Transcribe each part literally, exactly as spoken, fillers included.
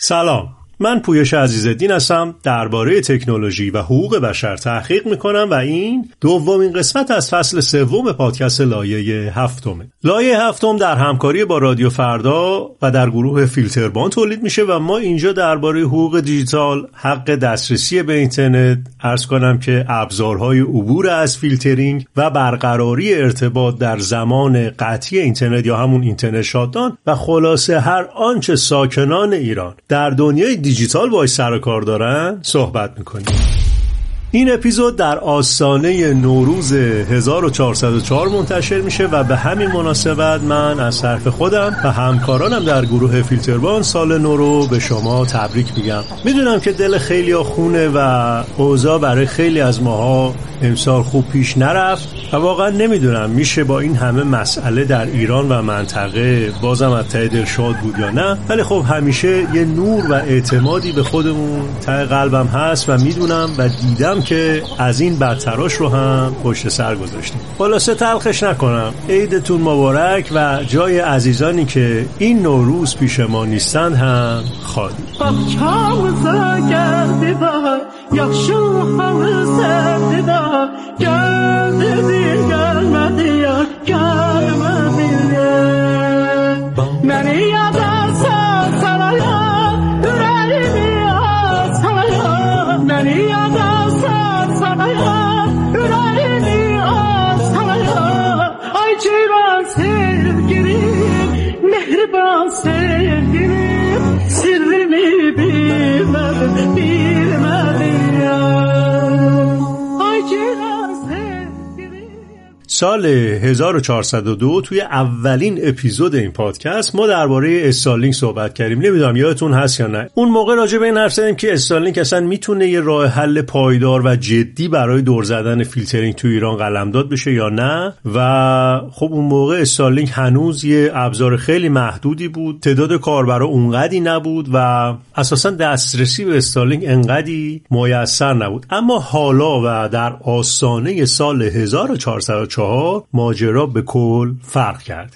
سلام، من پویش عزیزالدین هستم. درباره تکنولوژی و حقوق بشر تحقیق میکنم و این دومین قسمت از فصل سوم پادکست لایه هفتمه. لایه هفتم در همکاری با رادیو فردا و در گروه فیلتربان تولید میشه و ما اینجا درباره حقوق دیجیتال، حق دسترسی به اینترنت، عرض کنم که ابزارهای عبور از فیلترینگ و برقراری ارتباط در زمان قطعی اینترنت یا همون اینترنت شاتدان و خلاصه هر آنچه ساکنان ایران در دنیای دیجیتال باهاش سر و کار دارن صحبت میکنیم. این اپیزود در آستانه نوروز هزار و چهارصد و چهار منتشر میشه و به همین مناسبت من از طرف خودم و همکارانم در گروه فیلتربان سال نو رو به شما تبریک میگم. میدونم که دل خیلی ها خونه و اوضاع برای خیلی از ماها امسال خوب پیش نرفت و واقعا نمیدونم میشه با این همه مسئله در ایران و منطقه بازم از ته دل شاد بود یا نه، ولی خب همیشه یه نور و اعتمادی به خودمون ته قلبم هست و میدونم و دیدم که از این بدتراش رو هم پشت سر گذاشتیم. خلاصه تلخش نکنم، عیدتون مبارک و جای عزیزانی که این نوروز پیش ما نیستند هم خالی. سال هزار و چهارصد و دو توی اولین اپیزود این پادکست ما درباره استارلینک صحبت کردیم. نمیدونم یادتون هست یا نه. اون موقع راجع به این حرف زدیم که استارلینک اصلا میتونه یه راه حل پایدار و جدی برای دور زدن فیلترینگ تو ایران قلمداد بشه یا نه. و خب اون موقع استارلینک هنوز یه ابزار خیلی محدودی بود، تعداد کاربرا اونقدی نبود و اساسا دسترسی به استارلینک انقدی میسر نبود. اما حالا و در آستانه سال هزار و چهارصد و چهار ماجرا به کل فرق کرد.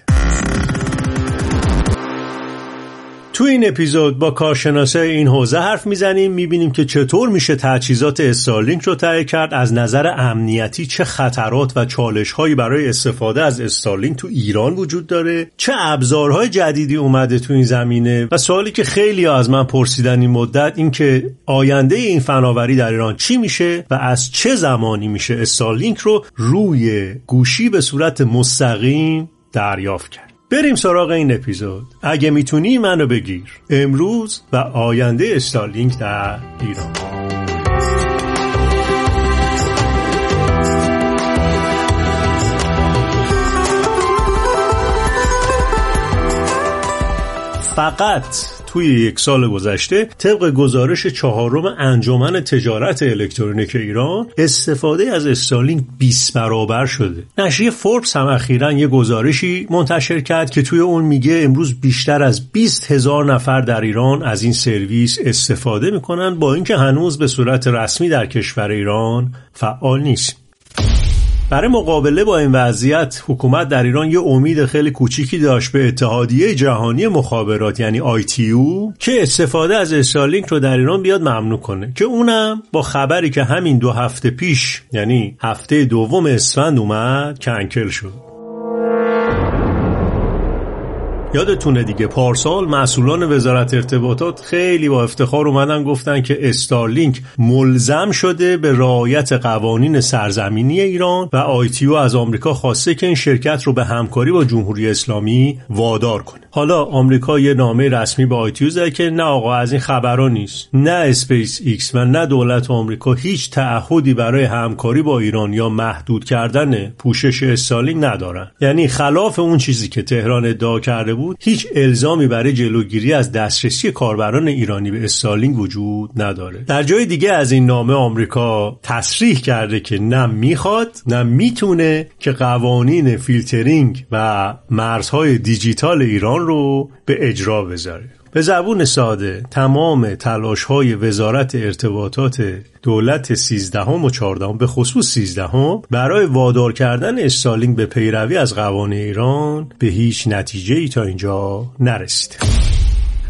تو این اپیزود با کارشناسای این حوزه حرف میزنیم، میبینیم که چطور میشه تجهیزات استارلینک رو تهیه کرد، از نظر امنیتی چه خطرات و چالش‌هایی برای استفاده از استارلینک تو ایران وجود داره، چه ابزارهای جدیدی اومده تو این زمینه و سوالی که خیلی از من پرسیدن این مدت این که آینده این فناوری در ایران چی میشه و از چه زمانی میشه استارلینک رو روی گوشی به صورت مستقیم دریافت کرد. بریم سراغ این اپیزود. اگه میتونی منو بگیر، امروز و آینده استارلینک در ایران. فقط توی یک سال گذشته طبق گزارش چهارم انجمن تجارت الکترونیک ایران استفاده از استارلینک بیست برابر شده. نشریه فوربس هم اخیراً یه گزارشی منتشر کرد که توی اون میگه امروز بیشتر از بیست هزار نفر در ایران از این سرویس استفاده میکنن، با اینکه هنوز به صورت رسمی در کشور ایران فعال نیست. برای مقابله با این وضعیت حکومت در ایران یه امید خیلی کوچیکی داشت به اتحادیه جهانی مخابرات یعنی آی تی او که استفاده از استارلینک رو در ایران بیاد ممنوع کنه، که اونم با خبری که همین دو هفته پیش یعنی هفته دوم اسفند اومد کنکل شد. یادتونه دیگه پارسال مسئولان وزارت ارتباطات خیلی با افتخار اومدن گفتن که استارلینک ملزم شده به رعایت قوانین سرزمینی ایران و آی تی او از آمریکا خواسته که این شرکت رو به همکاری با جمهوری اسلامی وادار کنه. حالا آمریکا یه نامه رسمی به آی تی او زده که نه آقا از این خبرا نیست. نه اسپیس ایکس و نه دولت آمریکا هیچ تعهدی برای همکاری با ایران یا محدود کردن پوشش استارلینک ندارن. یعنی خلاف اون چیزی که تهران ادعا کرده بود، هیچ الزامی برای جلوگیری از دسترسی کاربران ایرانی به استارلینک وجود نداره. در جای دیگه از این نامه آمریکا تصریح کرده که نه میخواد نه میتونه که قوانین فیلترینگ و مرزهای دیجیتال ایران رو به اجرا بذاره. به زبون ساده تمام تلاش‌های وزارت ارتباطات دولت سیزدهم و چهاردهم به خصوص سیزدهم برای وادار کردن استارلینک به پیروی از قوانین ایران به هیچ نتیجه‌ای تا اینجا نرسید.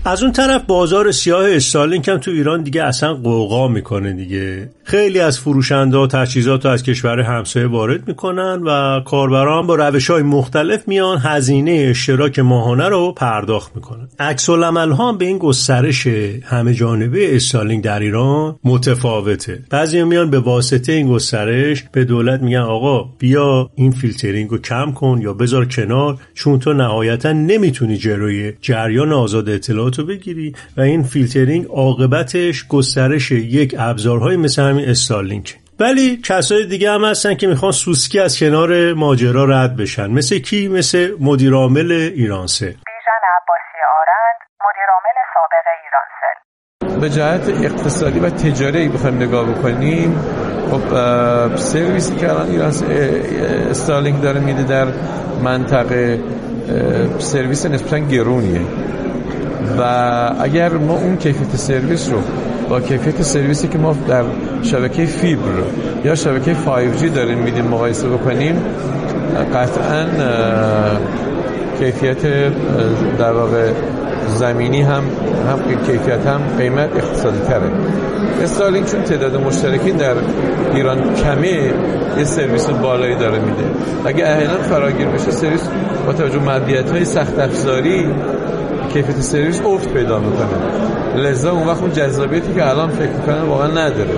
از اون طرف بازار سیاه استارلینک هم تو ایران دیگه اصلا قوقا میکنه دیگه. خیلی از فروشنده ها تجهیزات رو از کشور همسایه وارد میکنن و کاربران با روش‌های مختلف میان هزینه اشتراک ماهانه رو پرداخت میکنن. عکس العمل ها هم به این گسترش همه جانبه استارلینک در ایران متفاوته. بعضی میان به واسطه این گسترش به دولت میگن آقا بیا این فیلترینگ رو کم کن یا بذار کنار، چون تو نهایتا نمیتونی جلوی جریان آزاد اطلاعات رو بگیری و این فیلترینگ عاقبتش گسترش یک ابزارهای مثل همین استارلینک. ولی کسای دیگه هم هستن که میخوان سوسکی از کنار ماجرا رد بشن. مثل کی؟ مثل مدیر عامل ایرانسل. بیژن عباسی آرند، مدیر عامل سابق ایرانسل. به جهت اقتصادی و تجاری بخوایم نگاه بکنیم، خب سرویسی که الان ایران استارلینک داره میده در منطقه سرویس نسبتاً گرونیه و اگر ما اون کیفیت سرویس رو با کیفیت سرویسی که ما در شبکه فیبر یا شبکه فایو جی داریم میدیم مقایسه بکنیم، قطعاً کیفیت در واقع زمینی هم هم کیفیت هم قیمت اقتصادی تره. استارلینک چون تعداد مشترکین در ایران کمه، یه سرویس بالایی داره میده. اگه احیانا فراگیر بشه سرویس با توجه به مدیریت‌های سخت افزاری کیفیت سرویس افت پیدا میکنه، لذا اون وقت اون جذابیتی که الان فکر میکنن واقعا نداره.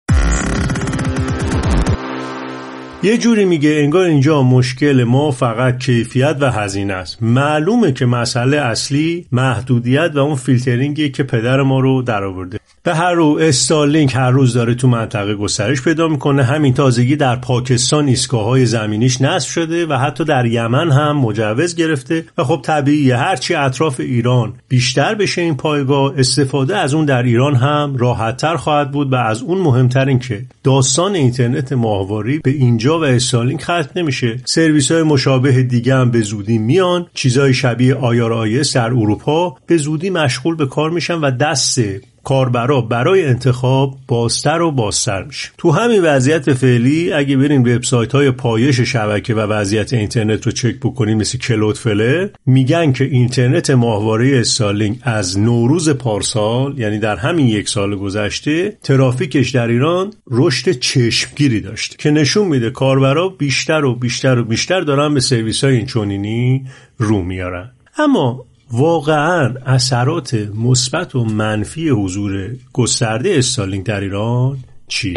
یه جوری میگه انگار اینجا مشکل ما فقط کیفیت و هزینه است. معلومه که مسئله اصلی محدودیت و اون فیلترینگی که پدر ما رو در آورده. به هر رو استارلینک هر روز داره تو منطقه گسترش پیدا میکنه. همین تازگی در پاکستان ایستگاه‌های زمینیش نصب شده و حتی در یمن هم مجوز گرفته و خب طبیعیه هرچی اطراف ایران بیشتر بشه این پایگاه، استفاده از اون در ایران هم راحت‌تر خواهد بود. و از اون مهمتر این که داستان اینترنت ماهواری به اینجا و استارلینک ختم نمیشه. سرویس‌های مشابه دیگه هم به زودی میان. چیزای شبیه آیار آیس در اروپا به زودی مشغول به کار میشن و دست کاربرا برای انتخاب بازتر و بازتر میشه. تو همین وضعیت فعلی اگه برین وبسایت‌های پایش شبکه و وضعیت اینترنت رو چک بکنین مثل کلودفلر، میگن که اینترنت ماهواره استارلینک از نوروز پارسال، یعنی در همین یک سال گذشته، ترافیکش در ایران رشد چشمگیری داشته که نشون میده کاربرا بیشتر و بیشتر و بیشتر دارن به سرویس‌های اینچنینی رو میارن. اما واقعاً اثرات مثبت و منفی حضور گسترده استارلینک در ایران چیه؟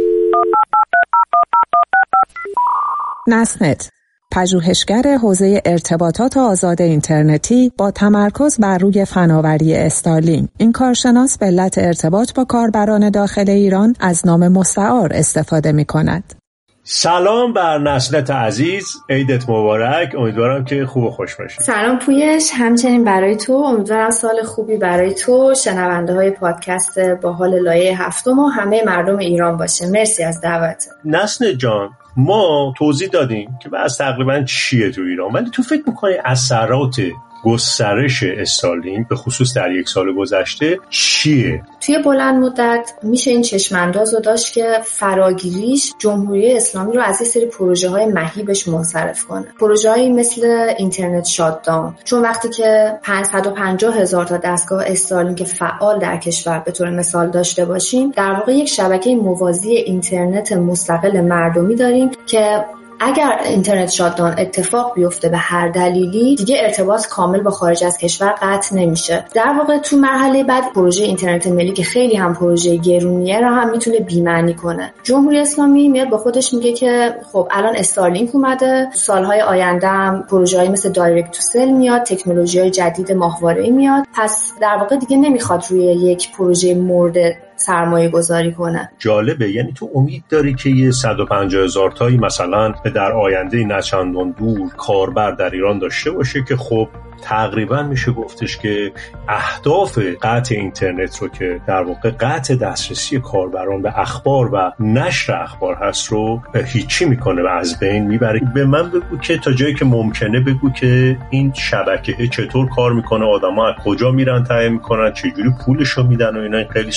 نسنت، پژوهشگر حوزه ارتباطات آزاد اینترنتی با تمرکز بر روی فناوری استارلینک، این کارشناس به علت ارتباط با کاربران داخل ایران از نام مستعار استفاده می‌کند. سلام بر نسنت عزیز، عیدت مبارک. امیدوارم که خوب و خوش باشی. سلام پویش، همچنین برای تو. امیدوارم سال خوبی برای تو، شنونده های پادکست با حال لایه هفتم و همه مردم ایران باشه. مرسی از دعوت. نسنت جان، ما توضیح دادیم که بس تقریبا چیه تو ایران، ولی تو فکر میکنی اثرات گسترش استارلینک به خصوص در یک سال گذشته چیه؟ توی بلند مدت میشه این چشمانداز رو داشت که فراگیریش جمهوری اسلامی رو از یه سری پروژه های مهیبش منصرف کنه. پروژه هایی مثل اینترنت شاتداون، چون وقتی که پانصد و پنجاه هزار تا دستگاه استارلینک فعال در کشور به طور مثال داشته باشیم، در واقع یک شبکه موازی اینترنت مستقل مردمی داریم که اگر اینترنت شاتداون اتفاق بیفته به هر دلیلی، دیگه ارتباط کامل با خارج از کشور قطع نمیشه. در واقع تو مرحله بعد پروژه اینترنت ملی که خیلی هم پروژه گرونیه را هم میتونه بی‌معنی کنه. جمهوری اسلامی میاد با خودش میگه که خب الان استارلینک اومده، سالهای آینده هم پروژه‌ای مثل دایرکت تو سل میاد، تکنولوژی‌های جدید ماهواره‌ای میاد. پس در واقع دیگه نمیخواد روی یک پروژه مورد سرمایه گذاری کنه. جالبه، یعنی تو امید داری که یه صد و پنجاه هزار تایی مثلا در آینده نچندان دور کاربر در ایران داشته باشه که خب تقریبا میشه گفتش که اهداف قطع اینترنت رو که در واقع قطع دسترسی کاربران به اخبار و نشر اخبار هست رو هیچی میکنه و از بین میبره. به من بگو که تا جایی که ممکنه بگو که این شبکه چطور کار میکنه، آدما از کجا میرن تعیین میکنن، چجوری پولشو میدن و اینا. خیلی سواله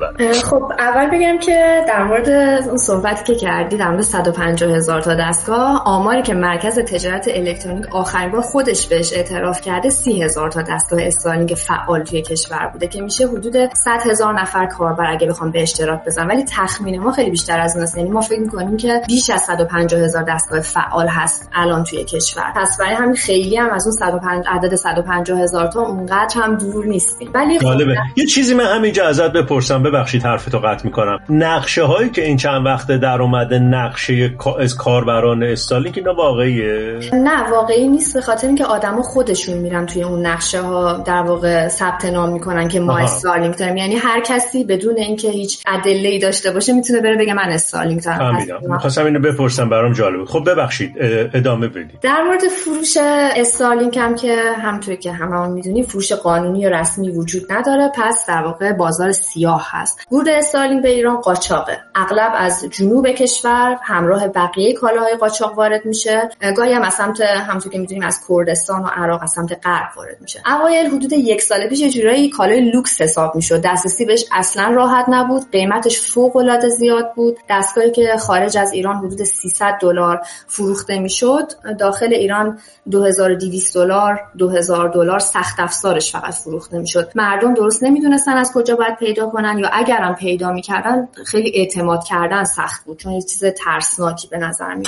ببرم. خب اول بگم که در مورد اون صحبتی که کردی در مورد صد و پنجاه هزار تا دستگاه، آماری که مرکز تجارت الکترونیک آخرین بار خودش بهش اعتراف کرده سی هزار تا دستگاه استارلینک فعال توی کشور بوده که میشه حدود صد هزار نفر کاربر اگه بخوام به اشتراک بزنن، ولی تخمین ما خیلی بیشتر از اون است. یعنی ما فکر می‌کنیم که بیش از صد و پنجاه هزار دستگاه فعال هست الان توی کشور. پس برای همین خیلی هم از اون صد و پنجاه عدد صد و پنجاه هزار تا اونقدر هم دور نیستیم. ولی جالبه. یه چیزی من همینجا ازت بپرسم، ببخشید حرفتو قطع می‌کنم. نقشه هایی که این چند وقته در اومده، نقشه از کاربران استارلینک، اینا واقعیه؟ نه واقعی نیست، به خاطر اینکه آدما خودشون میرن توی اون نقشه ها در واقع ثبت نام میکنن که ما استارلینک داریم. یعنی هر کسی بدون اینکه هیچ ادله‌ای داشته باشه میتونه بره بگه من استارلینک دارم. می‌خواستم اینو بپرسم، برام جالب. خب ببخشید ادامه بدید. در مورد فروش استارلینک هم که همونطوری که هممون میدونیم فروش قانونی یا رسمی وجود نداره، پس در واقع بازار سیاه هست. ورود استارلینک به ایران قاچاقه. اغلب از جنوب کشور همراه بقیه کالاهای قاچاق وارد میشه، گاهی هم از سمت همونطور که میدونیم از کردستان و عراق از سمت غرب وارد میشه. اوایل حدود یک سال پیش یه جورایی کالای لوکس حساب میشد، دسترسی بهش اصلا راحت نبود، قیمتش فوق العاده زیاد بود. دستگاهی که خارج از ایران حدود سیصد دلار فروخته میشد، داخل ایران دو هزار و دویست دلار دو هزار دلار سخت افزارش فقط فروخته میشد. مردم درست نمیدونستن از کجا باید پیدا کنن، یا اگرم پیدا میکردن خیلی اعتماد کردن سخت بود، چون یه چیز ترسناکی به نظر میاد.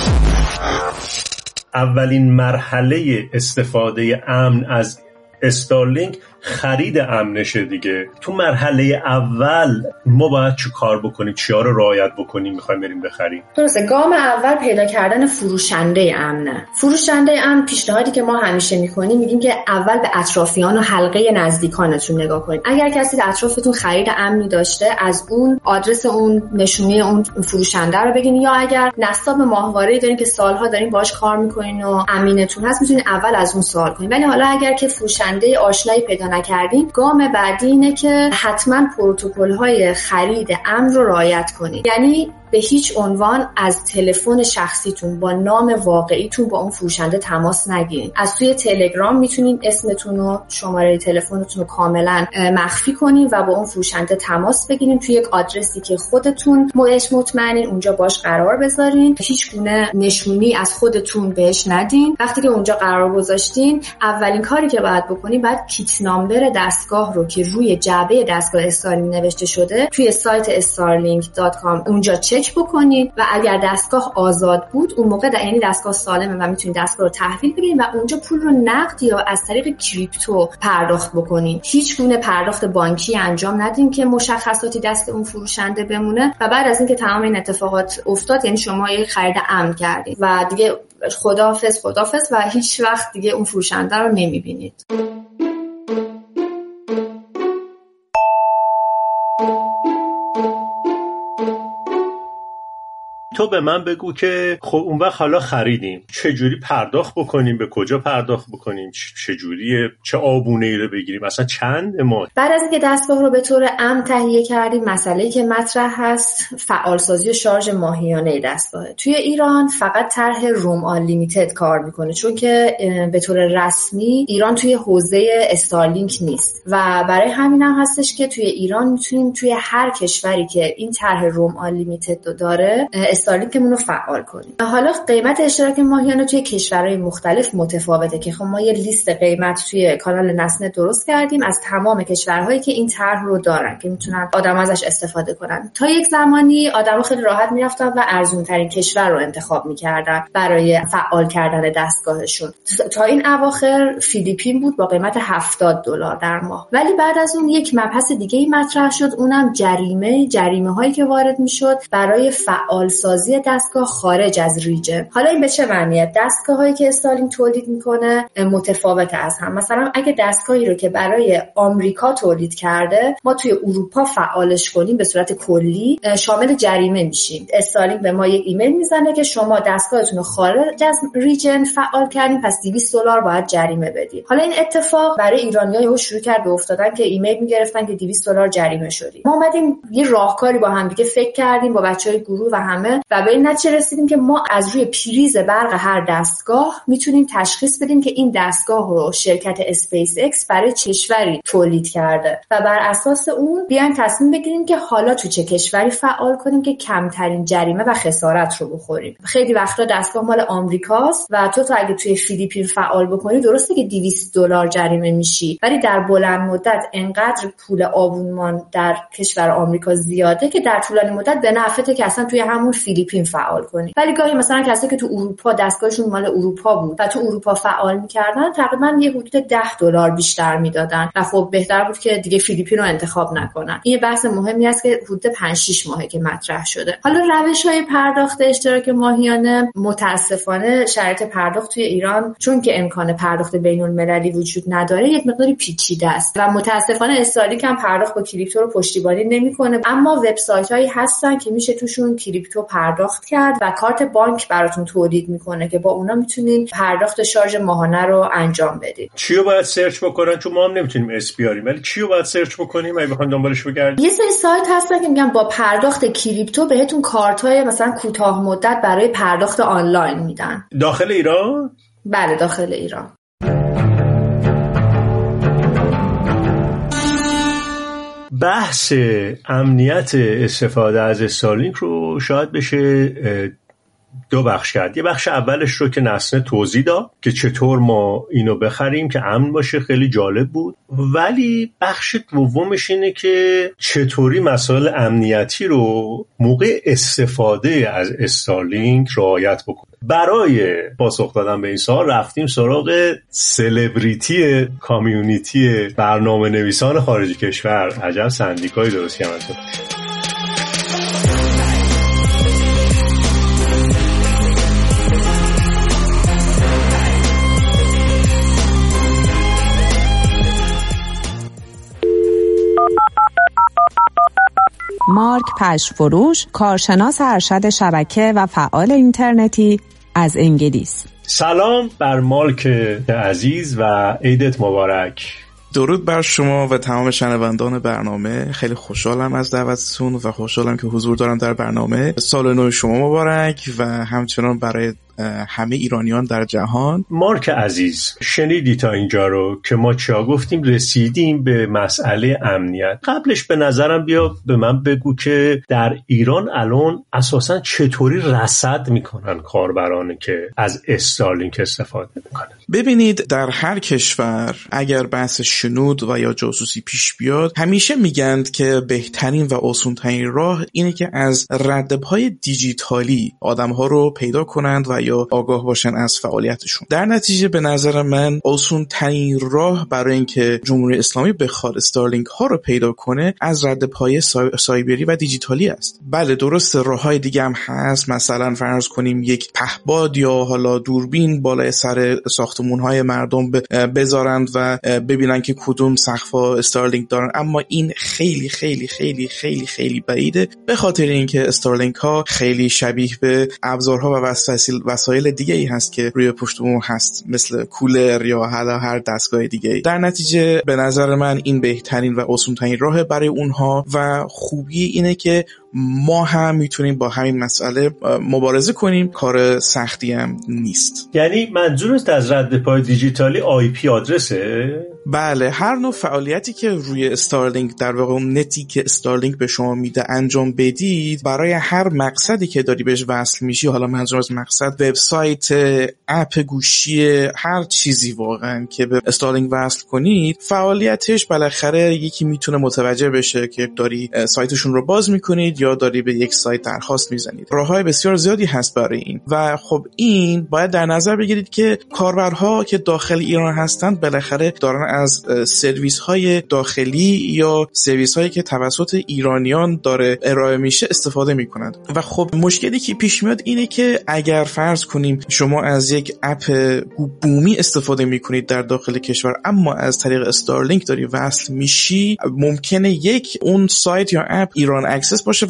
اولین مرحله استفاده امن از استارلینک خرید امنشه دیگه. تو مرحله اول ما باید چی کار بکنیم، چیا رو رعایت بکنیم میخوایم بریم بخریم؟ درسته، گام اول پیدا کردن فروشنده امنه. فروشنده امن پیشنهادی که ما همیشه میکنیم میگیم که اول به اطرافیان و حلقه نزدیکانتون نگاه کنید. اگر کسی در اطرافتون خرید امنی داشته، از اون آدرس اون نشونی اون فروشنده رو بگین، یا اگر نصاب ماهواره‌ای دارین که سالها دارین باهاش کار میکنین و امینتون هست، میتونین اول از اون سوال کنین. ولی حالا اگر که فروشنده آشنایی پیدا نکردین، گام بعدی اینه که حتما پروتکل‌های خرید امن رو رعایت کنید. یعنی به هیچ عنوان از تلفن شخصیتون با نام واقعیتون با اون فروشنده تماس نگیرید. از توی تلگرام میتونین اسمتون و شماره تلفنتون رو کاملا مخفی کنین و با اون فروشنده تماس بگیرین، توی یک آدرسی که خودتون بهش مطمئنین اونجا باش قرار بذارین. هیچ گونه نشونی از خودتون بهش ندین. وقتی که اونجا قرار گذاشتین، اولین کاری که باید بکنین، باید کیت نامبر دستگاه رو که روی جعبه دستگاه استارلینک نوشته شده توی سایت استارلینک دات کام اونجا چک بکنید و اگر دستگاه آزاد بود اون موقع در یعنی دستگاه سالمه و میتونید دستگاه رو تحویل بدین و اونجا پول رو نقد یا از طریق کریپتو پرداخت بکنید. هیچ گونه پرداخت بانکی انجام ندین که مشخصاتی دست اون فروشنده بمونه. و بعد از اینکه تمام این اتفاقات افتاد، یعنی شما یک خرید امن کردید و دیگه خداحافظ خداحافظ و هیچ وقت دیگه اون فروشنده رو نمیبینید. تو به من بگو که خب اون وقت حالا خریدیم، چجوری پرداخت بکنیم، به کجا پرداخت بکنیم، چجوریه، چه آبونه‌ای رو بگیریم، اصلا چند ما؟ بعد از اینکه دستگاه رو به طور امن تهیه کردیم، مسئله‌ای که مطرح هست فعالسازی و شارژ ماهیانه دستگاهه. توی ایران فقط طرح روم آن لیمیتد کار میکنه، چون که به طور رسمی ایران توی حوزه استارلینک نیست و برای همین هم هستش که توی ایران میتونیم توی هر کشوری که این طرح روم آن لیمیتد داره استارلینکمون رو فعال کنیم. حالا قیمت اشتراک ماهیانه توی کشورهای مختلف متفاوته که خب ما یه لیست قیمت توی کانال نسنت درست کردیم از تمام کشورهایی که این طرح رو دارن که میتونن آدم ازش استفاده کنن. تا یک زمانی آدم‌ها خیلی راحت میرفتن و ارزون ترین کشور رو انتخاب میکردن برای فعال کردن دستگاهشون. تا این اواخر فیلیپین بود با قیمت هفتاد دلار در ماه. ولی بعد از اون یک مبحث دیگه‌ای مطرح شد، اونم جریمه جریمه‌هایی که وارد میشد برای فعال سازی دستگاه خارج از ریجن. حالا این به چه معنیه؟ دستگاهایی که استارلینک تولید میکنه متفاوت از هم. مثلا اگه دستگاهی رو که برای آمریکا تولید کرده ما توی اروپا فعالش کنیم به صورت کلی، شامل جریمه میشیم. استارلینک به ما یک ایمیل میزنه که شما دستگاهتون رو خارج از ریجن فعال کردین، پس دویست دلار باید جریمه بدید. حالا این اتفاق برای ایرانی‌ها شروع کرد به افتادن که ایمیل میگرفتن که دویست دلار جریمه شدی. ما اومدیم یه راهکاری با هم دیگه فکر کردیم با بچهای گروه و همه و به این نتیجه رسیدیم که ما از روی پریز برق هر دستگاه میتونیم تشخیص بدیم که این دستگاه رو شرکت اسپیس ایکس برای چه کشوری تولید کرده و بر اساس اون بیایم تصمیم بگیریم که حالا تو چه کشوری فعال کنیم که کمترین جریمه و خسارت رو بخوریم. خیلی وقتا دستگاه مال آمریکاست و تو تا اگه توی فیلیپین فعال بکنی درسته که دویست دلار جریمه میشی، ولی در بلند مدت انقدر پول آبونمان در کشور آمریکا زیاده که در طولانی مدت به نفعته که اصلا توی همون فیلیپین فعال کنی. ولی گاهی مثلا کسایی که تو اروپا دستگاهشون مال اروپا بود و تو اروپا فعال می‌کردن تقریبا یه حدود ده دلار بیشتر میدادن و خب بهتر بود که دیگه فیلیپین رو انتخاب نکنن. این بحث مهمی است که حدود پنج شش ماهه که مطرح شده. حالا روش‌های پرداخت اشتراک ماهیانه متاسفانه شرایط پرداخت توی ایران چون که امکان پرداخت بین‌المللی وجود نداره یک مقداری پیچیده است و متاسفانه استارلینک هم پرداخت با کریپتو رو پشتیبانی نمی‌کنه، اما وبسایت‌هایی هستن که میشه توشون کریپتو پرداخت کرد و کارت بانک براتون تولید میکنه که با اونا میتونین پرداخت شارژ ماهانه رو انجام بدید. چیو باید سرچ بکنن؟ چون ما هم نمیتونیم اس بیاریم، ولی چیو باید سرچ بکنیم اگه بخوایم دنبالش بگردیم؟ یه سری سایت هستن که میگن با پرداخت کریپتو بهتون کارت‌های مثلا کوتاه مدت برای پرداخت آنلاین میدن. داخل ایران؟ بله داخل ایران. بحث امنیت استفاده از استارلینک رو شاید بشه دو بخش کرد. یه بخش اولش رو که نسنه توضیح داد که چطور ما اینو بخریم که امن باشه، خیلی جالب بود. ولی بخش دومش اینه که چطوری مسائل امنیتی رو موقع استفاده از استارلینک رعایت بکنه. برای پاسخ دادن به این سوال رفتیم سراغ سلبریتی کامیونیتی برنامه نویسان خارج کشور. عجب سندیکایی درست کردن. مارک پشتفروش، کارشناس ارشد شبکه و فعال اینترنتی از انگلیس. سلام بر مارک عزیز و عیدت مبارک. درود بر شما و تمام شنوندان برنامه. خیلی خوشحالم از دعوتتون و خوشحالم که حضور دارم در برنامه. سال نو شما مبارک و همچنان برای همه ایرانیان در جهان. مارک عزیز، شنیدی تا اینجا رو که ما چیا گفتیم؟ رسیدیم به مسئله امنیت. قبلش به نظرم بیا به من بگو که در ایران الان اساساً چطوری رصد میکنن کاربرانی که از استارلینک استفاده میکنن؟ ببینید، در هر کشور اگر بحث شنود و یا جاسوسی پیش بیاد همیشه میگند که بهترین و آسان‌ترین راه اینه که از ردپای دیجیتالی آدم‌ها رو پیدا کنند و یا آگاه باشن از فعالیتشون. در نتیجه به نظر من آسان ترین راه برای اینکه جمهوری اسلامی بخواد استارلینک ها رو پیدا کنه از ردپای سایبری و دیجیتالی است. بله درست، راههای دیگه هم هست. مثلا فرض کنیم یک پهپاد یا حالا دوربین بالای سر ساختمون های مردم بذارند و ببینن که کدوم سقف‌ها استارلینک دارن، اما این خیلی خیلی خیلی خیلی خیلی بعیده، به خاطر اینکه استارلینک ها خیلی شبیه به ابزارها و وسایل وسایل دیگه ای هست که روی پشت بوم هست، مثل کولر یا حالا هر دستگاه دیگه. در نتیجه به نظر من این بهترین و آسان‌ترین راه برای اونها و خوبی اینه که ما هم میتونیم با همین مسئله مبارزه کنیم. کار سختی هم نیست. یعنی منظورت از رد پای دیجیتالی آی پی آدرسه؟ بله، هر نوع فعالیتی که روی استارلینک، در واقع نتی که استارلینک به شما میده انجام بدید، برای هر مقصدی که داری بهش وصل میشی، حالا منظور از مقصد وبسایت، اپ گوشی، هر چیزی واقعا که به استارلینک وصل کنید، فعالیتش بالاخره یکی میتونه متوجه بشه که داری سایتشون رو باز میکنید یا داری به یک سایت درخواست میزنید. راههای بسیار زیادی هست برای این و خب این باید در نظر بگیرید که کاربرها که داخل ایران هستند بالاخره دارن از سرویس های داخلی یا سرویس هایی که توسط ایرانیان داره ارائه میشه استفاده میکنند و خب مشکلی که پیش میاد اینه که اگر فرض کنیم شما از یک اپ بومی استفاده میکنید در داخل کشور اما از طریق استارلینک داری وصل میشی، ممکنه یک اون سایت یا اپ ایران اکسس باشه و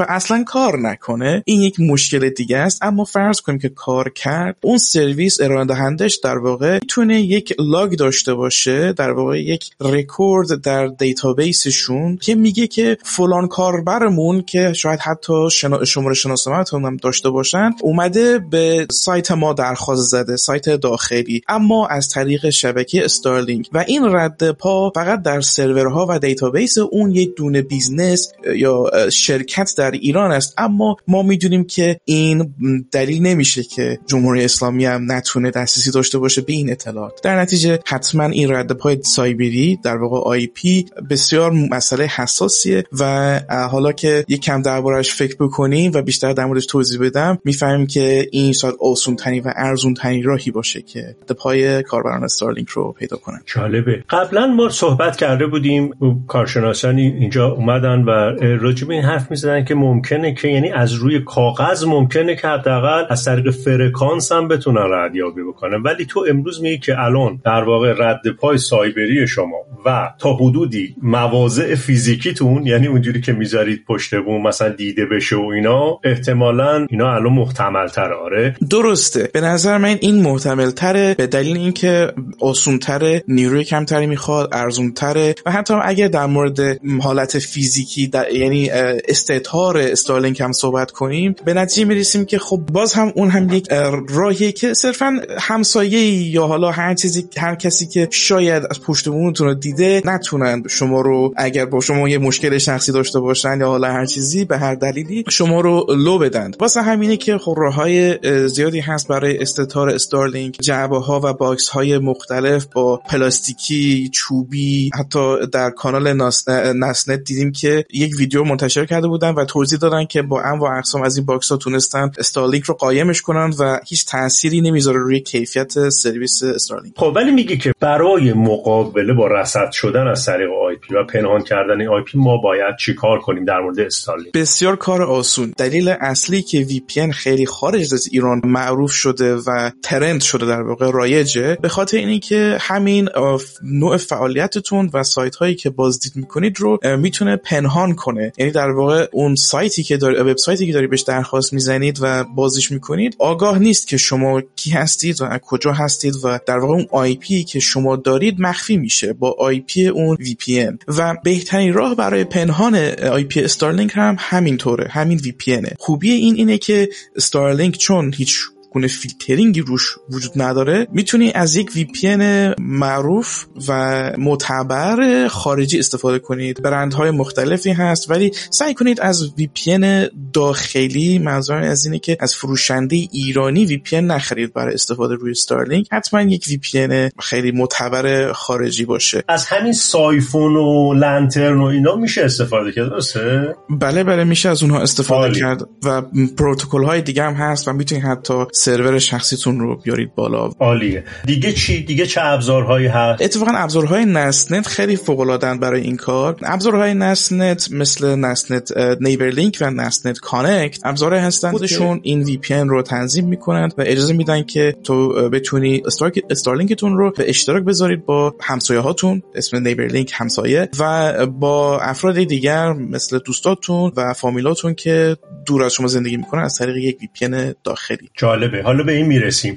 و اصلا کار نکنه، این یک مشکل دیگه است. اما فرض کنیم که کار کرد، اون سرویس ارائه دهندش در واقع میتونه یک لاگ داشته باشه، در واقع یک رکورد در دیتابیسشون که میگه که فلان کاربرمون که شاید حتی شنا... شماره شناسنامه‌تون هم داشته باشن اومده به سایت ما درخواست زده، سایت داخلی، اما از طریق شبکه استارلینک، و این رد پا فقط در سرورها و دیتابیس اون یک دونه بیزنس یا شرکت در ایران است. اما ما میدونیم که این دلیل نمیشه که جمهوری اسلامی هم نتونه دسترسی داشته باشه به این اطلاعات. در نتیجه حتما این رد پای سایبری در واقع آی پی بسیار مسئله حساسیه و حالا که یک کم دربارش فکر بکنیم و بیشتر در موردش توضیح بدم میفهمیم که این شاید آسون ترین و ارزون ترین راهی باشه که رد پای کاربران استارلینک رو پیدا کنن. جالبه. قبلا ما صحبت کرده بودیم، کارشناسانی اینجا اومدن و راجع به این حرف میزدن که ممکنه که یعنی از روی کاغذ ممکنه که حداقل از طریق فرکانس هم بتونن ردیابی بکنن، ولی تو امروز میگی که الان در واقع رد پای سایبری شما و تا حدودی مواضع فیزیکیتون، یعنی اونجوری که میذارید پشت بوم مثلا دیده بشه و اینا، احتمالاً اینا الان محتمل تره. آره درسته، به نظر من این محتمل تره به دلیل اینکه آسون تره، نیروی کمتری میخواد، ارزون تره و حتی اگر در مورد حالت فیزیکی در یعنی استعطار استارلینک هم صحبت کنیم به نتیجه میرسیم که خب باز هم اون هم یک راهیه که صرفا همسایه یا حالا هر چیزی هر کسی که شاید از پشت بومتون رو دیده نتونن شما رو، اگر با شما یه مشکل شخصی داشته باشن یا حالا هر چیزی به هر دلیلی شما رو لو بدن. واسه همینه که خب راههای زیادی هست برای استعطار استارلینک، جعبه‌ها و باکس‌های مختلف با پلاستیکی، چوبی. حتی در کانال نسنت دیدیم که یک ویدیو منتشر کرده بودن و توضیح دادن که با انواع اقسام از این باکس‌ها تونستن استارلینک رو قایمش کنن و هیچ تأثیری نمیذاره روی کیفیت سرویس استارلینک. خب ولی میگی که برای مقابله با رصد شدن از طریق آی پی و پنهان کردن آی پی ما باید چیکار کنیم در مورد استارلینک؟ بسیار کار آسون. دلیل اصلی که وی پی ان خیلی خارج از ایران معروف شده و ترند شده، در واقع رایجه، به خاطر اینی که همین نوع فعالیتتون و سایت هایی که بازدید میکنید رو میتونه پنهان کنه. یعنی در واقع اون سایتی که داری، وبسایتی که داری بهش درخواست میزنید و بازش میکنید آگاه نیست که شما کی هستید و از کجا هستید و در واقع اون آی پی که شما دارید مخفی میشه با آی پی اون وی پی ان. و بهترین راه برای پنهان آی پی استارلینک هم همینطوره، همین وی پی انه. خوبی این اینه که استارلینک چون هیچ گونه فیلترینگی روش وجود نداره، میتونی از یک وی پی ان معروف و معتبر خارجی استفاده کنید. برندهای مختلفی هست ولی سعی کنید از وی پی ان داخلی، منظورم از اینه که از فروشنده ایرانی وی پی ان نخرید برای استفاده روی استارلینک. حتما یک وی پی ان خیلی معتبر خارجی باشه. از همین سایفون و لنترن و اینا میشه استفاده کرد، درسته؟ بله بله میشه از اونها استفاده آلی. کرد و پروتکل های دیگه هم هست و میتونید حتی سرور شخصیتون رو بیارید بالا. عالیه. دیگه چی؟ دیگه چه ابزارهایی هست؟ اتفاقا ابزارهای نسنت خیلی فوق العاده‌اند برای این کار. ابزارهای نسنت مثل نسنت نیبرلینک و نسنت کانکت ابزارهایی هستن خودشون این وی پی ان رو تنظیم میکنند و اجازه میدن که تو بتونی استارلینکتون رو به اشتراک بذارید با همسایه هاتون، اسم نیبرلینک همسایه، و با افراد دیگر مثل دوستاتون و فامیلاتون که دور از شما زندگی میکنن از طریق یک وی پی ان داخلی. جالبه. حالا به این میرسیم.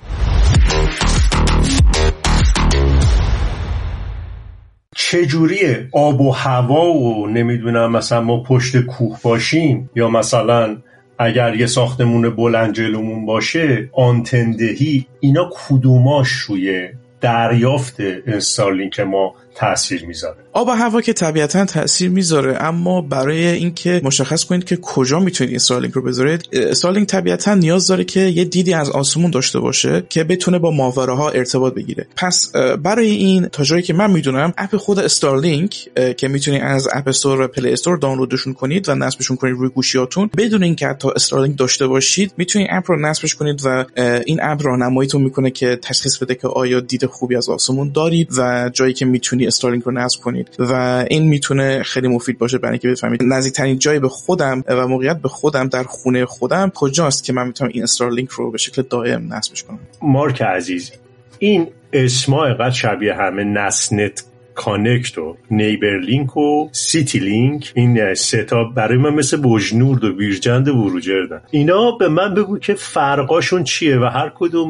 چجوریه آب و هوا و نمیدونم مثلا ما پشت کوه باشیم یا مثلا اگر یه ساختمون بلند جلومون باشه آنتندهی، اینا کدوماش روی دریافت استارلینک ما تأثیر میذاره؟ آب و هوا که طبیعتاً تأثیر میذاره، اما برای اینکه مشخص کنید که کجا میتونید استارلینک رو بذارید، استارلینک طبیعتاً نیاز داره که یه دیدی از آسمون داشته باشه که بتونه با ماهواره‌ها ارتباط بگیره. پس برای این تا جایی که من میدونم اپ خود استارلینک که میتونید از اپ استور و پلی استور دانلودشون کنید و نصبشون کنید روی گوشیاتون بدون اینکه حتی استارلینک داشته باشید، میتونید اپ رو نصبش کنید و این اپ راهنماییتون میکنه که تشخیص بده که آیا دید خوبی از آسمون دارید و جایی که میتونید استارلینک رو نصب کنید. و این میتونه خیلی مفید باشه برای اینکه بفهمید نزدیکترین جای به خودم و موقعیت به خودم در خونه خودم کجاست که من میتونم این استارلینک رو به شکل دائم نصبش کنم. مارک عزیز، این اسما اینقدر شبیه همه نسنت کانکت و نیبر لینک و سیتی لینک، این سه تا برای من مثل بوجنورد و بیرجند و بروجردن. اینا به من بگو که فرقاشون چیه و هر کدوم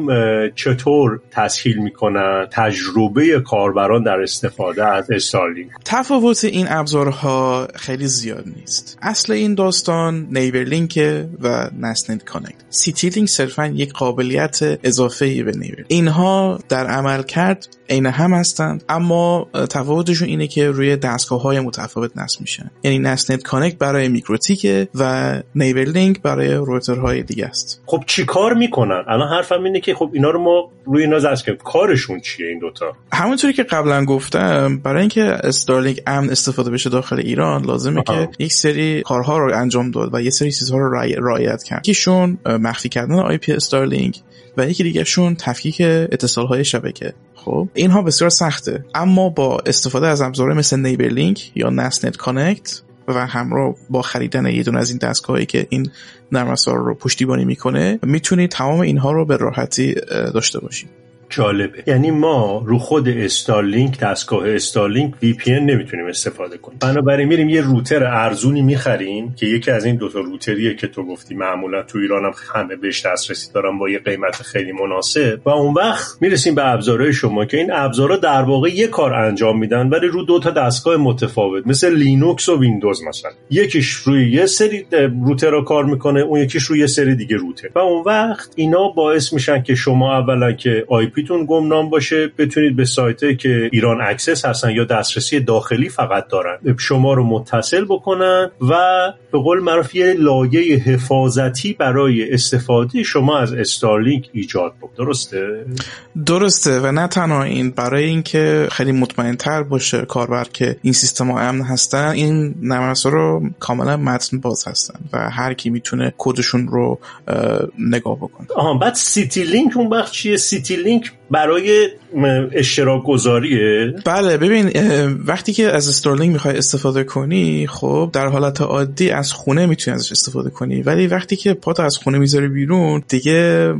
چطور تسهیل میکنن تجربه کاربران در استفاده از استارلینک. تفاوت این ابزارها خیلی زیاد نیست. اصل این داستان نیبر لینک و نسنت کانکت. سیتی لینک صرفا یک قابلیت اضافه‌ای به نیبر. اینها در عمل کرد عین هم هستند، اما تفاوتشون اینه که روی دستگاه‌های متفاوت نصب میشن. یعنی نسنت کانکت برای میکروتیک و نیبر لینک برای روترهای دیگه است. خب چی کار میکنن؟ الان حرفم اینه که خب اینا رو ما روی اینا زرس کنیم، کارشون چیه این دوتا؟ همونطوری که قبلا گفتم، برای اینکه استارلینک امن استفاده بشه داخل ایران لازمه آها. که یک سری کارها رو انجام داد و یک سری چیزها رو رعایت کرد. یکیشون مخفی کردن آی پی استارلینک و یکی دیگه شون تفکیک اتصال‌های شبکه. خب اینها بسیار سخته، اما با استفاده از ابزارهای مثل نیبر لینک یا نسنت کانکت و همراه با خریدن یه دونه از این دستگاهایی که این نرم افزار رو پشتیبانی میکنه میتونید تمام اینها رو به راحتی داشته باشید. جالبه. یعنی ما رو خود استارلینک، دستگاه استارلینک وی پی ان نمیتونیم استفاده کنیم. بنابراین میریم یه روتر ارزونی میخریم که یکی از این دوتا روتریه که تو گفتی معمولا تو ایران هم همه بهش دسترسی دارن با یه قیمت خیلی مناسب، و اون وقت میرسیم به ابزارهای شما که این ابزارها در واقع یه کار انجام میدن ولی رو دو تا دستگاه متفاوت، مثل لینوکس و ویندوز مثلا. یکیش روی یه سری روترها کار میکنه، اون یکیش روی یه سری دیگه روتر، و اون وقت اینا باعث میشن که شما اولا که آی پی تون گمنام باشه، بتونید به سایتی که ایران اکسس هستن یا دسترسی داخلی فقط دارن شما رو متصل بکنن و به قول معروف یه لایه حفاظتی برای استفاده شما از استارلینک ایجاد بود. درسته؟ درسته. و نه تنها این، برای اینکه خیلی مطمئن‌تر باشه کاربر که این سیستم‌ها امن هستن، این نرم افزار رو کاملا متن باز هستن و هر کی میتونه کدشون رو نگاه بکنه. آها، بعد سیتی لینک اون وقت چیه؟ سیتی لینک برای اشتراک گذاریه؟ بله، ببین وقتی که از استارلینک میخوای استفاده کنی، خب در حالت عادی از خونه میتونی ازش استفاده کنی، ولی وقتی که پات از خونه میذاری بیرون دیگه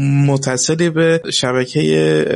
متصلی به شبکه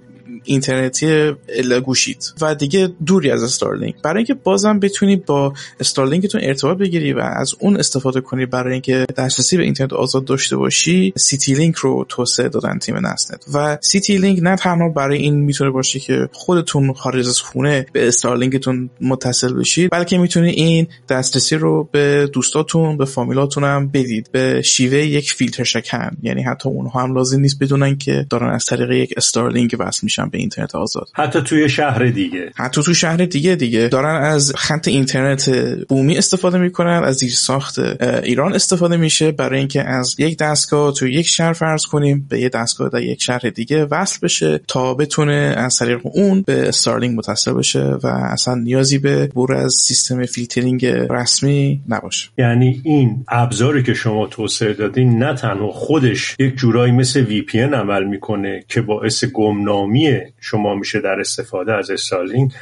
اینترنتی گوشیت و دیگه دوری از استارلینک. برای اینکه بازم بتونی با استارلینکتون ارتباط بگیری و از اون استفاده کنی برای اینکه دسترسی به اینترنت آزاد داشته باشی، سیتی لینک رو توسعه دادن تیم نسنت. و سیتی لینک نه تنها برای این میتونه باشه که خودتون خارج از خونه به استارلینکتون متصل بشید، بلکه میتونه این دسترسی رو به دوستاتون، به فامیلاتون هم بدید به شیوه یک فیلتر شکن. یعنی حتی اونها هم لازم نیست بدونن که دارن از طریق یک استارلینک وصل میشن به اینترنت آزاد. حتی توی شهر دیگه حتی تو شهر دیگه دیگه دارن از خط اینترنت بومی استفاده میکنن، از زیر ساخت ایران استفاده میشه برای اینکه از یک دستگاه تو یک شهر فرض کنیم به یک دستگاه در یک شهر دیگه وصل بشه تا بتونه از طریق اون به استارلینک متصل بشه و اصلا نیازی به عبور از سیستم فیلترینگ رسمی نباشه. یعنی این ابزاری که شما توسعه دادین نه تنها خودش یک جورایی مثل وی پی ان عمل میکنه که باعث گمنامی شما میشه در استفاده از استارلینک،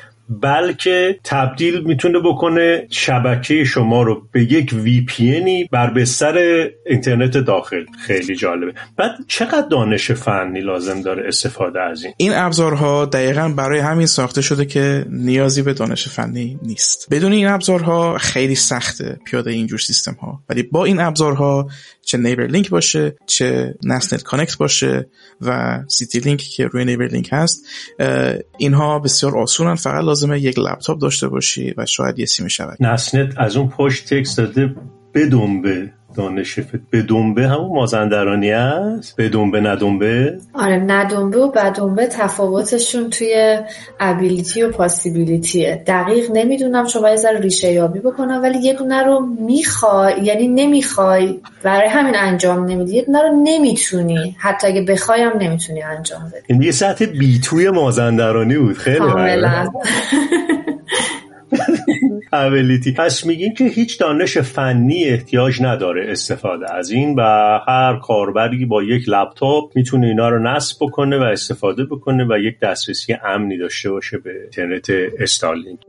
بلکه تبدیل میتونه بکنه شبکه شما رو به یک وی پی انی بر بستر اینترنت داخل. خیلی جالبه. بعد چقدر دانش فنی لازم داره استفاده از این؟ این ابزارها دقیقاً برای همین ساخته شده که نیازی به دانش فنی نیست. بدون این ابزارها خیلی سخته پیاده اینجور سیستم ها، ولی با این ابزارها چه نیبر لینک باشه، چه نسنت کانکت باشه و سیتی لینک که روی نیبر لینک هست، اینها بسیار آسونن. فقط لازمه یک لپتاپ داشته باشی و شاید یه سیم شبکه. نسنت از اون پشت تکست داده بدنبه دانش فت بدنبه همون مازندرانی است. بدنبه ندنبه. آره، ندنبه و بدنبه تفاوتشون توی ابیلیتی و پاسیبیلیتیه. دقیق نمیدونم، چون باید ذره ریشه یابی بکنم، ولی یه دونه رو میخوای، یعنی نمیخوای برای همین انجام نمیدی، یه دونه رو نمیتونی، حتی اگه بخوای هم نمیتونی انجام بدی. این یه سطح بی توی مازندرانی بود. خیلی کاملا ابیلیتی. پس میگیم که هیچ دانش فنی احتیاج نداره استفاده از این و هر کاربری با یک لپتاپ میتونه اینا رو نصب بکنه و استفاده بکنه و یک دسترسی امنی داشته باشه به اینترنت استارلینک.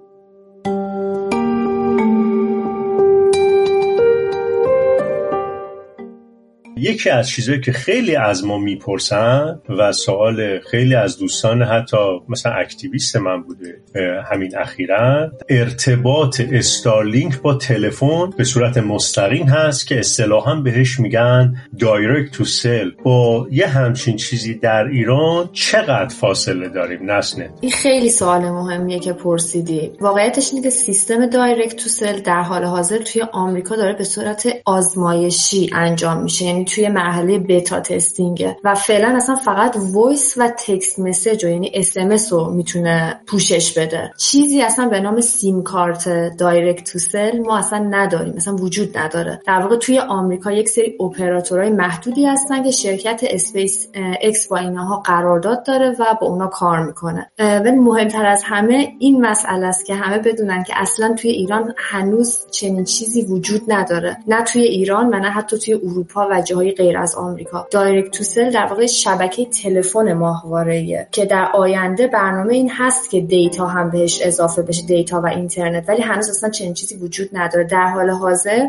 یکی از چیزایی که خیلی از ما میپرسن و سوال خیلی از دوستان حتی مثلا اکتیویست من بوده همین اخیراً، ارتباط استارلینک با تلفن به صورت مستقیم هست که اصطلاحاً بهش میگن دایرکت تو سل. با یه همچین چیزی در ایران چقدر فاصله داریم نسنت؟ این خیلی سوال مهمیه که پرسیدی. واقعیتش اینه که سیستم دایرکت تو سل در حال حاضر توی آمریکا داره به صورت آزمایشی انجام میشه، یعنی توی مرحله بتا تستینگه و فعلا اصلا فقط وایس و تکست مسیج یعنی اس ام اس رو میتونه پوشش بده. چیزی اصلا به نام سیم کارت دایرکت تو سل ما اصلا نداریم، اصلا وجود نداره. در واقع توی آمریکا یک سری اپراتورهای محدودی هستن که شرکت اسپیس اکس با اینها قرارداد داره و با اونا کار میکنه. ولی مهمتر از همه این مسئله است که همه بدونن که اصلا توی ایران هنوز چنین چیزی وجود نداره، نه توی ایران و نه حتی توی اروپا و جاهای غیر از آمریکا. دایرکت تو سل در واقع شبکه تلفن ماهواره‌ایه که در آینده برنامه این هست که دیتا هم بهش اضافه بشه، دیتا و اینترنت، ولی هنوز اصلا چنین چیزی وجود نداره. در حال حاضر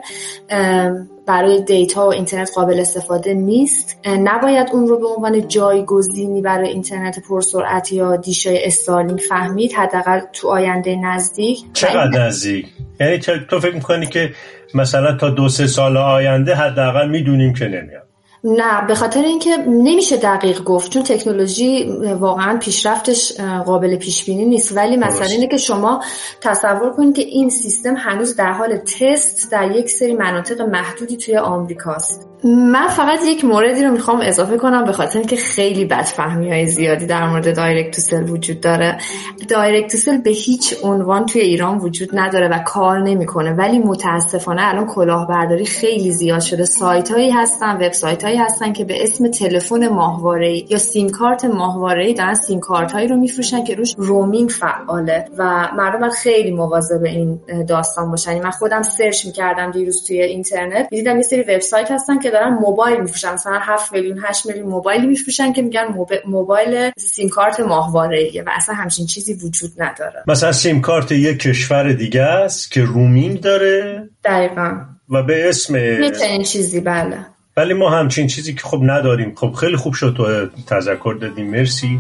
برای دیتا و اینترنت قابل استفاده نیست. نباید اون رو به عنوان جایگزینی برای اینترنت پرسرعت یا دیشای استارلینک فهمید، حداقل تو آینده نزدیک. چقدر نزدیک؟ یعنی تو فکر می‌کنی که مثلا تا دو سه سال آینده حداقل میدونیم که نمیاد؟ نه، به خاطر اینکه نمیشه دقیق گفت، چون تکنولوژی واقعا پیشرفتش قابل پیش بینی نیست. ولی مسئله اینه که شما تصور کنید که این سیستم هنوز در حال تست در یک سری مناطق محدودی توی آمریکاست. من فقط یک موردی رو میخوام اضافه کنم، به خاطر اینکه خیلی بدفهمی‌های زیادی در مورد دایرکت تو سل وجود داره. دایرکت تو سل به هیچ عنوان توی ایران وجود نداره و کار نمیکنه، ولی متاسفانه الان کلاهبرداری خیلی زیاد شده. سایت‌هایی هستن، وبسایت‌هایی هستن که به اسم تلفن ماهواره‌ای یا سیم کارت ماهواره‌ای دارن سیم کارت‌هایی رو میفروشن که روش رومینگ فعاله و مردم خیلی مواظب این داستان باشن. من خودم سرچ می‌کردم دیروز توی اینترنت، دیدم یه سری وبسایت هستن که دارن موبایل میفروشن، مثلا هفت میلیون هشت میلیون موبایل میفروشن که میگن موبایل سیم کارت ماهواره‌ایه و اصلا همچین چیزی وجود نداره. مثلا سیم کارت یک کشور دیگه است که رومینگ داره دقیقاً و به اسم این چیزی. بله، ولی ما همچین چیزی که خب نداریم. خب خیلی خوب شد تو تذکر دادیم، مرسی.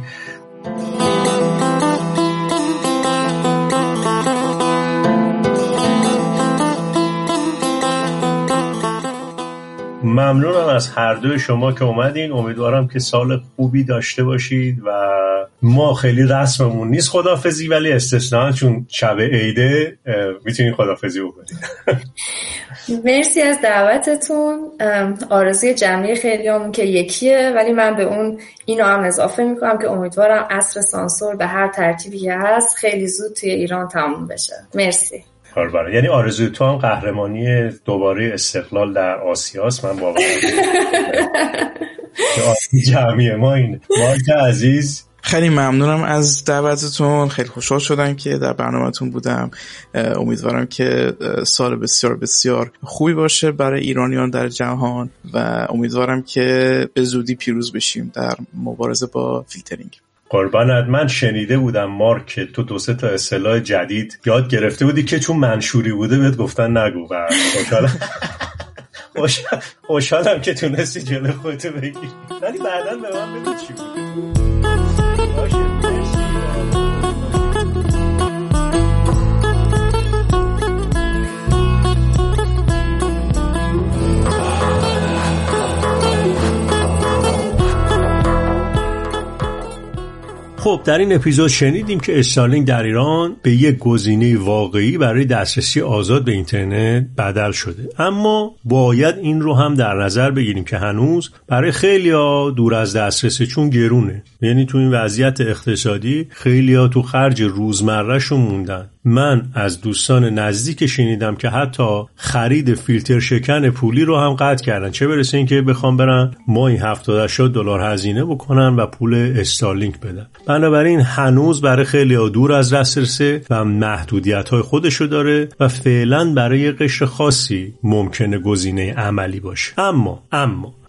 ممنونم از هر دوی شما که اومدین. امیدوارم که سال خوبی داشته باشید و ما خیلی رسممون نیست خداحافظی، ولی استثناً چون شب عیده میتونید خداحافظی بکنید. مرسی از دعوتتون. آرزوی جمعی خیلیامون که یکیه، ولی من به اون اینو هم اضافه میکنم که امیدوارم عصر سانسور به هر ترتیبی که هست خیلی زود توی ایران تموم بشه. مرسی. کاربره. یعنی آرزوی تو هم قهرمانی دوباره استقلال در آسیاست. من باور که جمعی ما این مارک عزیز. خیلی ممنونم از دعوتتون، خیلی خوشحال شدم که در برنامه‌تون بودم. امیدوارم که سال بسیار بسیار خوبی باشه برای ایرانیان در جهان و امیدوارم که به زودی پیروز بشیم در مبارزه با فیلترینگ. قربانت. من شنیده بودم مارک تو دو سه تا اصطلاح جدید یاد گرفته بودی که چون منشوری بوده بهت گفتن نگو. و خوشحالم خوشحالم که تونستی جلو خودت بگیری، ولی بعداً به من بگو چی بوده. باشه، مرسی. خب در این اپیزود شنیدیم که استارلینک در ایران به یک گزینه واقعی برای دسترسی آزاد به اینترنت بدل شده، اما باید این رو هم در نظر بگیریم که هنوز برای خیلی‌ها دور از دسترسه، چون گرونه. یعنی تو این وضعیت اقتصادی خیلی‌ها تو خرج روزمره‌شون موندن. من از دوستان نزدیک شنیدم که حتی خرید فیلتر شکن پولی رو هم قطع کردن، چه برسه این که بخوام برن ماهی هفتاد هشتاد دلار هزینه بکنن و پول استارلینک بدن. بنابراین هنوز برای خیلی‌ها دور از دسترسه و محدودیت‌های خودشو داره و فعلا برای قشر خاصی ممکنه گزینه عملی باشه. اما اما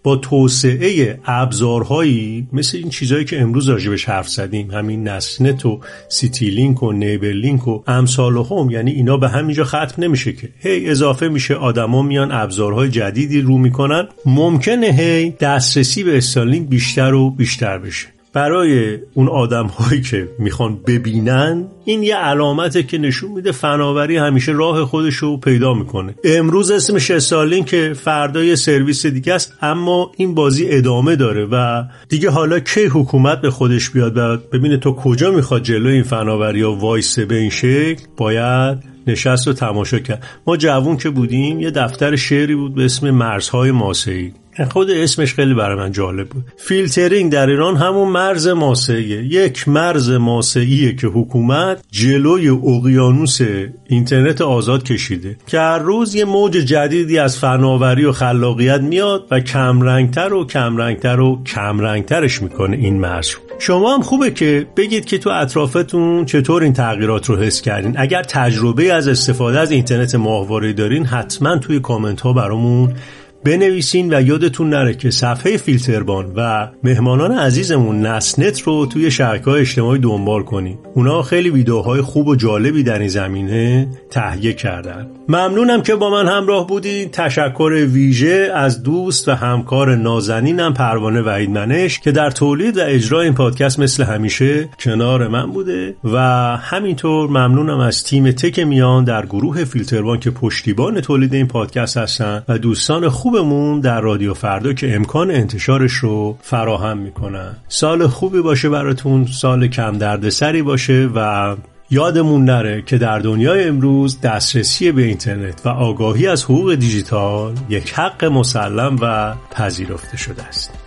با توسعه ابزارهایی مثل این چیزایی که امروز راجبش حرف زدیم، همین نسنت و سیتی لینک و نیبر لینک و امثال هم، یعنی اینا به همینجا ختم نمیشه که هی اضافه میشه، آدما میان ابزارهای جدیدی رو میکنن، ممکنه هی دسترسی به استارلینک بیشتر و بیشتر بشه. برای اون آدم هایی که میخوان ببینن این یه علامته که نشون میده فناوری همیشه راه خودشو پیدا میکنه. امروز اسمش استارلینک، فردا یه سرویس دیگه است، اما این بازی ادامه داره و دیگه حالا کی حکومت به خودش بیاد و ببینه تو کجا میخواد جلوی این فناوری ها وایسه به این شکل، باید نشست و تماشا کرد. ما جوون که بودیم یه دفتر شعری بود به اسم مرزهای ماسه‌ای، خود اسمش خیلی برای من جالب بود. فیلترینگ در ایران همون مرز ماسه‌ایه، یک مرز ماسه‌ایه که حکومت جلوی اقیانوس اینترنت آزاد کشیده که هر روز یه موج جدیدی از فناوری و خلاقیت میاد و کمرنگتر و کمرنگتر و کمرنگترش میکنه این مرز. شما هم خوبه که بگید که تو اطرافتون چطور این تغییرات رو حس کردین. اگر تجربه از استفاده از اینترنت ماهواره دارین حتما توی کامنت ها برامون بنویسین و یادتون نره که صفحه فیلتربان و مهمانان عزیزمون نسنت رو توی شبکه‌های اجتماعی دنبال کنین. اونا خیلی ویدیوهای خوب و جالبی در این زمینه تهیه کردن. ممنونم که با من همراه بودید. تشکر ویژه از دوست و همکار نازنینم پروانه وحیدمنش که در تولید و اجرای این پادکست مثل همیشه کنار من بوده و همینطور ممنونم از تیم تک میان در گروه فیلتربان که پشتیبان تولید این پادکست هستن و دوستان خوب خوبمون در رادیو فردا که امکان انتشارش رو فراهم میکنن. سال خوبی باشه براتون، سال کم دردسری باشه و یادمون نره که در دنیای امروز دسترسی به اینترنت و آگاهی از حقوق دیجیتال یک حق مسلم و پذیرفته شده است.